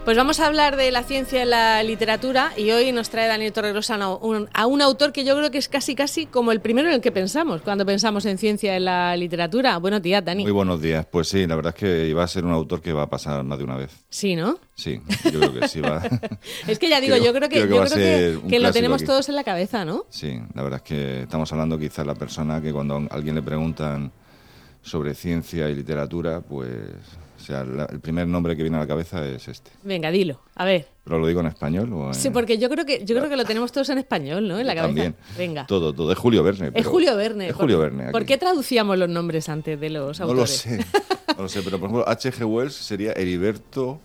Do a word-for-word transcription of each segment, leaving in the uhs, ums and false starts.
Pues vamos a hablar de la ciencia y la literatura y hoy nos trae Daniel Torregrosa a un, a un autor que yo creo que es casi casi como el primero en el que pensamos cuando pensamos en ciencia y la literatura. Buenos días, Dani. Muy buenos días. Pues sí, la verdad es que iba a ser un autor que va a pasar más de una vez. Sí, ¿no? Sí, yo creo que sí va. Es que ya digo, creo, yo creo que, creo que, yo va creo a que, que lo tenemos aquí. todos en la cabeza, ¿no? Sí, la verdad es que estamos hablando quizás la persona que cuando a alguien le preguntan sobre ciencia y literatura, pues... O sea, la, el primer nombre que viene a la cabeza es este. Venga, dilo, a ver. ¿Pero lo digo en español o en...? Sí, porque yo creo que yo creo que lo tenemos todos en español, ¿no? En la cabeza. También. Venga. Todo, todo. Es Julio Verne. Es Julio Verne. Es Julio Verne. Aquí. ¿Por qué traducíamos los nombres antes de los no autores? No lo sé. No lo sé, pero por ejemplo, H G Wells sería Heriberto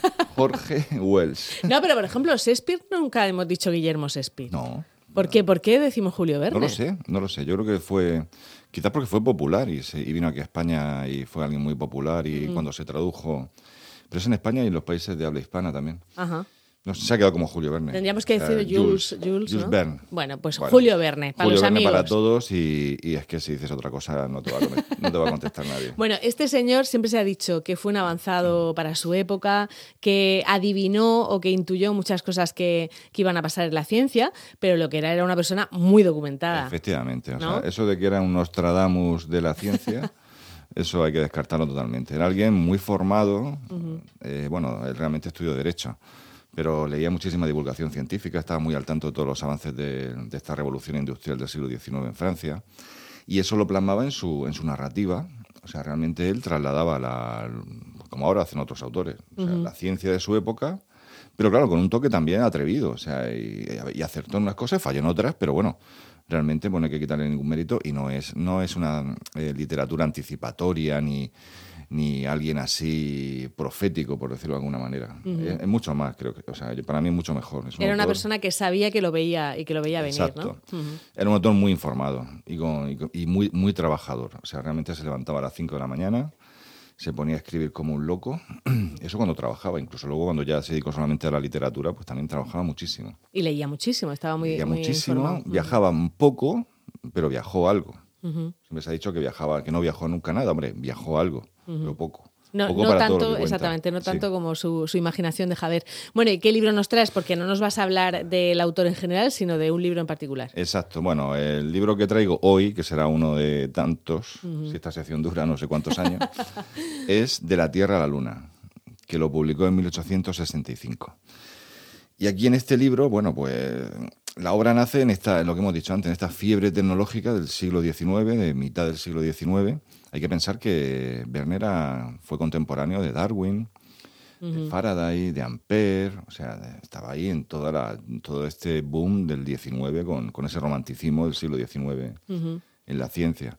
Jorge Wells. No, pero por ejemplo, Shakespeare nunca hemos dicho Guillermo Shakespeare. No. ¿Por qué? ¿Por qué decimos Julio Verne? No lo sé, no lo sé. Yo creo que fue... Quizás porque fue popular y, se, y vino aquí a España y fue alguien muy popular y mm. cuando se tradujo... Pero es en España y en los países de habla hispana también. Ajá. No, se ha quedado como Julio Verne. Tendríamos que decir o sea, Jules, Jules, Jules, Jules ¿no? Verne. Bueno, pues bueno, Julio Verne, para Julio los Verne amigos. para todos y, y es que si dices otra cosa no te va a, no te va a contestar nadie. Bueno, este señor siempre se ha dicho que fue un avanzado para su época, que adivinó o que intuyó muchas cosas que, que iban a pasar en la ciencia, pero lo que era era una persona muy documentada. Efectivamente. O ¿no? sea, eso de que era un Nostradamus de la ciencia... Eso hay que descartarlo totalmente. Era alguien muy formado, uh-huh. eh, bueno, él realmente estudió Derecho, pero leía muchísima divulgación científica, estaba muy al tanto de todos los avances de, de esta revolución industrial del siglo diecinueve en Francia, y eso lo plasmaba en su, en su narrativa. O sea, realmente él trasladaba, la, como ahora hacen otros autores, o sea, uh-huh. la ciencia de su época, pero claro, con un toque también atrevido, o sea, y, y acertó en unas cosas, falló en otras, pero bueno... Realmente bueno, no hay que quitarle ningún mérito y no es, no es una eh, literatura anticipatoria ni, ni alguien así profético, por decirlo de alguna manera. Uh-huh. Es, es mucho más, creo que. O sea, para mí es mucho mejor. Es un Era una autor... persona que sabía que lo veía y que lo veía venir, Exacto. ¿no? Uh-huh. Era un autor muy informado y, con, y, y muy, muy trabajador. O sea, realmente se levantaba a las cinco de la mañana, se ponía a escribir como un loco. Eso cuando trabajaba, incluso luego cuando ya se dedicó solamente a la literatura, pues también trabajaba muchísimo. Y leía muchísimo, estaba muy, leía muy muchísimo, informado. Viajaba un poco, pero viajó algo. Uh-huh. Siempre se ha dicho que viajaba, que no viajó nunca nada, hombre, viajó algo, uh-huh. pero poco. No, poco no para tanto, todo lo que exactamente, no tanto sí. como su, su imaginación deja ver. Bueno, ¿y qué libro nos traes? Porque no nos vas a hablar del autor en general, sino de un libro en particular. Exacto. Bueno, el libro que traigo hoy, que será uno de tantos, uh-huh. si esta sección dura no sé cuántos años, es De la Tierra a la Luna, que lo publicó en mil ochocientos sesenta y cinco. Y aquí en este libro, bueno, pues la obra nace en esta, en lo que hemos dicho antes, en esta fiebre tecnológica del siglo diecinueve, de mitad del siglo diecinueve. Hay que pensar que Verne era, fue contemporáneo de Darwin, uh-huh. de Faraday, de Ampère, o sea, estaba ahí en toda la, todo este boom del diecinueve con, con ese romanticismo del siglo diecinueve uh-huh. en la ciencia.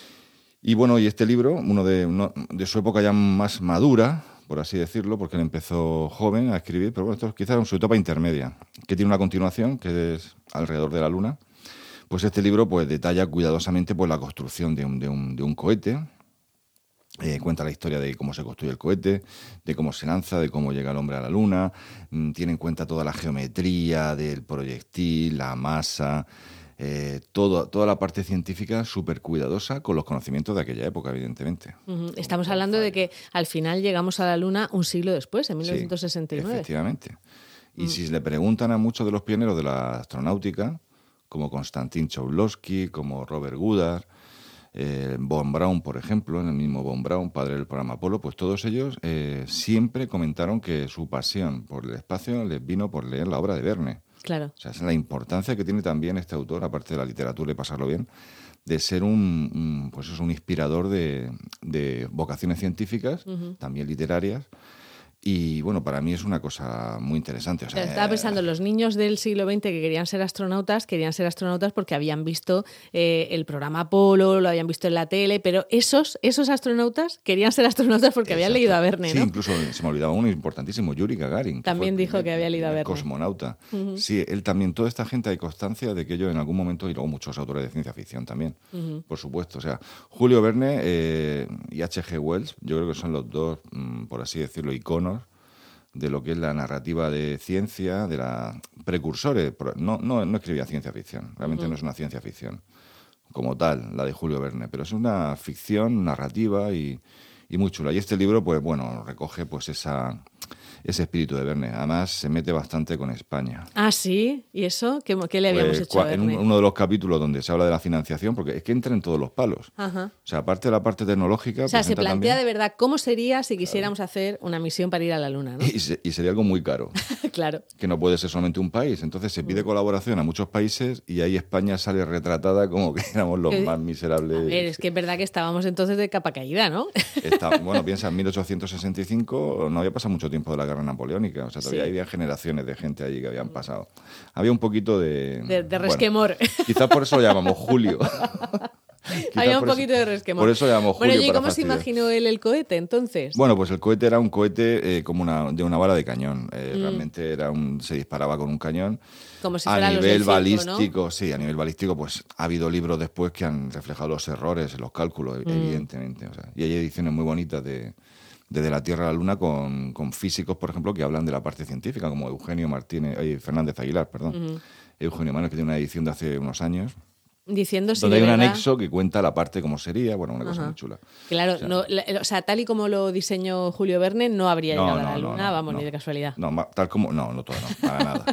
Y bueno, y este libro, uno de, uno de su época ya más madura, por así decirlo, porque él empezó joven a escribir, pero bueno, esto quizás en su etapa intermedia, que tiene una continuación, que es Alrededor de la Luna. Pues este libro pues detalla cuidadosamente pues, la construcción de un, de un, de un cohete, eh, cuenta la historia de cómo se construye el cohete, de cómo se lanza, de cómo llega el hombre a la Luna, mm, tiene en cuenta toda la geometría del proyectil, la masa... Eh, todo, toda la parte científica súper cuidadosa con los conocimientos de aquella época, evidentemente. Uh-huh. Estamos hablando de que al final llegamos a la Luna un siglo después, en mil novecientos sesenta y nueve. Sí, efectivamente. Y uh-huh. si le preguntan a muchos de los pioneros de la astronáutica, como Konstantin Cholowski, como Robert Goddard, eh, Von Braun, por ejemplo, en el mismo Von Braun, padre del programa Apolo, pues todos ellos eh, siempre comentaron que su pasión por el espacio les vino por leer la obra de Verne. Claro. O sea, es la importancia que tiene también este autor, aparte de la literatura y pasarlo bien, de ser un, un pues es un inspirador de, de vocaciones científicas, uh-huh. también literarias. Y bueno, para mí es una cosa muy interesante. O sea, Estaba pensando, los niños del siglo veinte que querían ser astronautas, querían ser astronautas porque habían visto eh, el programa Apolo, lo habían visto en la tele, pero esos, esos astronautas querían ser astronautas porque Exacto. habían leído a Verne, sí, ¿no? Sí, incluso se me olvidaba uno importantísimo, Yuri Gagarin. También que dijo primer, que había leído a Verne. Cosmonauta. Uh-huh. Sí, él también, toda esta gente hay constancia de que ellos en algún momento, y luego muchos autores de ciencia ficción también, uh-huh. por supuesto. O sea, Julio Verne eh, y H G Wells, yo creo que son los dos, mm, por así decirlo, iconos de lo que es la narrativa de ciencia, de la precursores. No, no, no escribía ciencia ficción, realmente uh-huh. no es una ciencia ficción como tal, la de Julio Verne, pero es una ficción narrativa y, y muy chula. Y este libro, pues bueno, recoge pues esa, ese espíritu de Verne. Además, se mete bastante con España. Ah, ¿sí? ¿Y eso? ¿Qué, qué le habíamos Pues, hecho a en Verne? un- uno de los capítulos donde se habla de la financiación, porque es que entra en todos los palos. Ajá. O sea, aparte de la parte tecnológica... O sea, se presenta plantea también- de verdad cómo sería si quisiéramos hacer una misión para ir a la Luna, ¿no? Y, se- y sería algo muy caro, Claro. que no puede ser solamente un país. Entonces se pide colaboración a muchos países y ahí España sale retratada como que éramos los Eh, más miserables. A ver, es que es verdad que estábamos entonces de capa caída, ¿no? Está- bueno, piensa, en mil ochocientos sesenta y cinco no había pasado mucho tiempo de la guerra napoleónica, o sea, todavía Sí. había generaciones de gente allí que habían pasado. Había un poquito de... De, de bueno, resquemor. quizás por eso lo llamamos Julio. Quizás Había un por eso- poquito de resquemor. Por eso lo llamamos Julio. Bueno, ¿y para cómo se fastidiar. imaginó él el cohete entonces? Bueno, pues el cohete era un cohete eh, como una, de una bala de cañón. Eh, Mm. Realmente era un, se disparaba con un cañón. Como si A fueran los nivel del circo, balístico, sí, a nivel balístico, pues ha habido libros después que han reflejado los errores en los cálculos, Mm. evidentemente. O sea, y hay ediciones muy bonitas de, de, de la Tierra a la Luna con, con físicos, por ejemplo, que hablan de la parte científica, como Eugenio Martínez, eh, Fernández Aguilar, perdón. Eugenio Manos, que tiene una edición de hace unos años, ¿no? Diciendo si donde de hay un verdad- anexo que cuenta la parte como sería, bueno, una cosa Ajá. muy chula. Claro, no, la- o sea, tal y como lo diseñó Julio Verne, no habría No, llegado a no, la no, Luna, no, vamos, no. ni de casualidad. No, ma- tal como. No, no todo, no, para nada.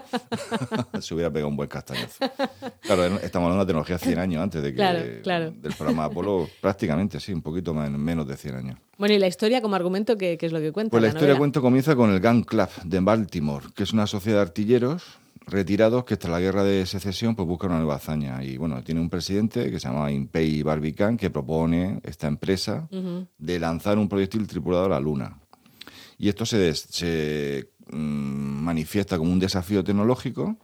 Se hubiera pegado un buen castañazo. Claro, er- estamos hablando de tecnología cien años antes de que. Claro, claro. Del programa Apolo, prácticamente, sí, un poquito más, menos de cien años. Bueno, y la historia como argumento, ¿qué, qué es lo que cuenta? Pues la la historia novela? cuento comienza con el Gun Club de Baltimore, que es una sociedad de artilleros retirados que tras la guerra de secesión pues buscan una nueva hazaña. Y bueno, tiene un presidente que se llama Impey Barbicane que propone esta empresa de lanzar un proyectil tripulado a la Luna. Y esto se, des- se mm, manifiesta como un desafío tecnológico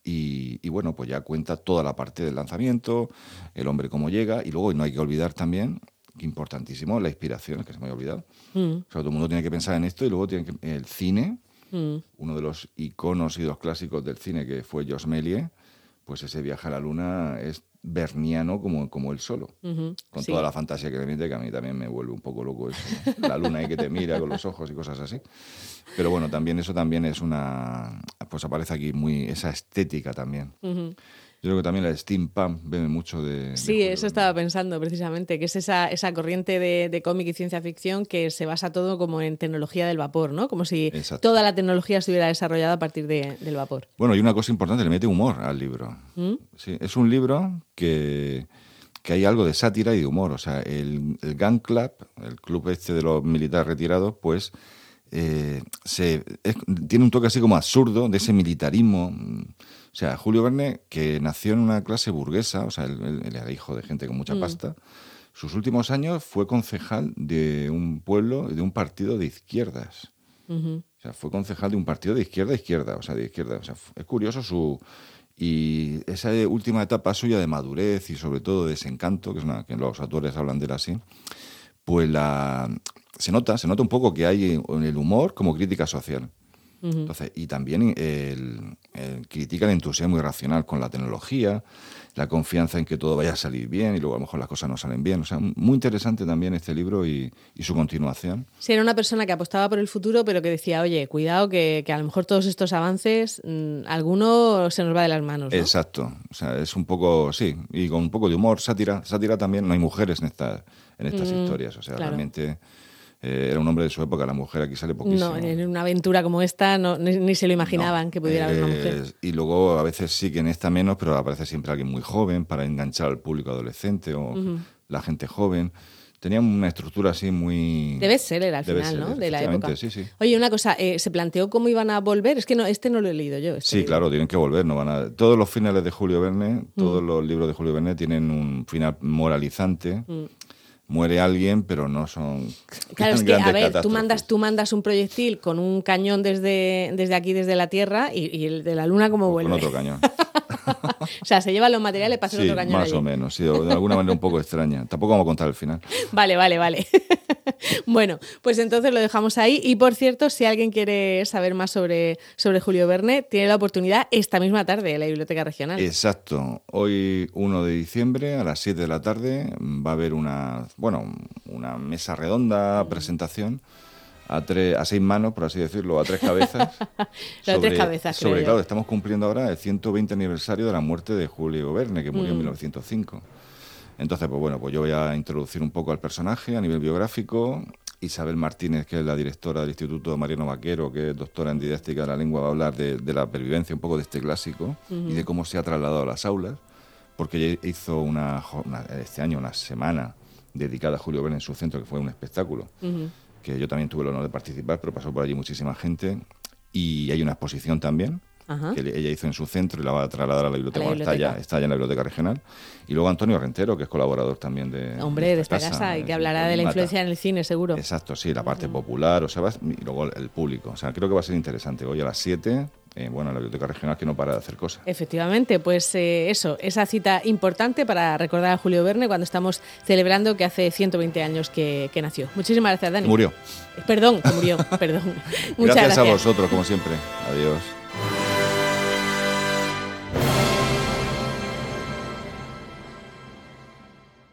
y, y, bueno, pues ya cuenta toda la parte del lanzamiento, el hombre cómo llega y luego no hay que olvidar también, que importantísimo, la inspiración, que se me había olvidado. Mm, O sea, todo el mundo tiene que pensar en esto y luego tiene que, el cine, mm. uno de los iconos y de los clásicos del cine que fue Georges Méliès, pues ese viaje a la Luna es berniano como, como él solo, Ujú, con sí. toda la fantasía que le mete, que a mí también me vuelve un poco loco eso, ¿no? La luna ahí que te mira con los ojos y cosas así. Pero bueno, también eso también es una... Pues aparece aquí muy esa estética también. Ujú. Yo creo que también la steampunk bebe mucho de... de Sí, Julio eso Verne. estaba pensando precisamente, que es esa, esa corriente de, de cómic y ciencia ficción que se basa todo como en tecnología del vapor, ¿no? Como si Exacto. toda la tecnología estuviera desarrollada a partir de- del vapor. Bueno, y una cosa importante, le mete humor al libro. ¿Mm? Sí, es un libro que, que hay algo de sátira y de humor. O sea, el, el Gun Club, el club este de los militares retirados, pues eh, se, es- tiene un toque así como absurdo de ese militarismo. O sea, Julio Verne, que nació en una clase burguesa, o sea, él, él- él era hijo de gente con mucha pasta, sus últimos años fue concejal de un pueblo, de un partido de izquierdas. Ujú. O sea, fue concejal de un partido de izquierda a izquierda, o sea, de izquierda. O sea, f- es curioso su... Y esa última etapa suya de madurez y sobre todo de desencanto, que es una que los autores hablan de él así, pues la se nota, se nota un poco que hay en el humor como crítica social. Entonces, y también el, el- critica el entusiasmo irracional con la tecnología, la confianza en que todo vaya a salir bien y luego a lo mejor las cosas no salen bien. O sea, muy interesante también este libro y, y su continuación. Sí, era una persona que apostaba por el futuro, pero que decía, oye, cuidado, que, que a lo mejor todos estos avances, mmm, alguno se nos va de las manos, ¿no? Exacto. O sea, es un poco, sí, y con un poco de humor, sátira. Sátira también, no hay mujeres en, esta, en estas Mm, historias. O sea, claro. realmente eh, era un hombre de su época, la mujer aquí sale poquísimo. No, en una aventura como esta no, ni, ni se lo imaginaban No, que pudiera haber una eh, mujer. Y luego a veces sí que en esta menos, pero aparece siempre alguien muy joven para enganchar al público adolescente o la gente joven. Tenía una estructura así muy... Debe ser al Debe final, ser, ¿no? De la efectivamente, época. sí, sí. Oye, una cosa, eh, ¿se planteó cómo iban a volver? Es que no, este no lo he leído yo. Este Sí, libro. claro, tienen que volver, no van a... Todos los finales de Julio Verne, todos los libros de Julio Verne tienen un final moralizante. Muere alguien, pero no son Claro, es que, a grandes ver, tú catástrofes. mandas, tú mandas un proyectil con un cañón desde, desde aquí, desde la Tierra, y, y el de la Luna, ¿cómo Con vuelve? otro cañón. O sea, se llevan los materiales para hacer Sí, otro cañón más allí. o menos, sí, de alguna manera un poco extraña. Tampoco vamos a contar el final. Vale, vale, vale. Bueno, pues entonces lo dejamos ahí. Y por cierto, si alguien quiere saber más sobre, sobre Julio Verne, tiene la oportunidad esta misma tarde en la Biblioteca Regional. Exacto. Hoy, uno de diciembre, a las siete de la tarde, va a haber una, bueno, una mesa redonda, presentación, a, tres, a seis manos, por así decirlo, a tres cabezas. Las tres cabezas, creo Sobre, yo. claro, estamos cumpliendo ahora el ciento veinte aniversario de la muerte de Julio Verne, que murió en mil novecientos cinco. Entonces, pues bueno, pues yo voy a introducir un poco al personaje a nivel biográfico Isabel Martínez, que es la directora del Instituto Mariano Vaquero, que es doctora en didáctica de la lengua, va a hablar de, de la pervivencia un poco de este clásico uh-huh. y de cómo se ha trasladado a las aulas, porque ella hizo una, una, este año una semana dedicada a Julio Verne en su centro, que fue un espectáculo, uh-huh. que yo también tuve el honor de participar, pero pasó por allí muchísima gente, y hay una exposición también, Ajá. que ella hizo en su centro y la va a trasladar a la biblioteca. A la biblioteca. Bueno, está, ya, está ya en la biblioteca regional. Y luego Antonio Rentero, que es colaborador también de Hombre, de esta, de esta casa, casa, y que hablará de la influencia en el cine, seguro. Exacto, sí, la parte uh-huh. popular, o sea, y luego el público. O sea, creo que va a ser interesante. Hoy a las siete, eh, bueno, en la biblioteca regional, que no para de hacer cosas. Efectivamente, pues eh, eso, esa cita importante para recordar a Julio Verne cuando estamos celebrando que hace ciento veinte años que, que nació. Muchísimas gracias, Dani. Murió. Perdón, que murió, perdón. Muchas gracias, gracias a vosotros, como siempre. Adiós.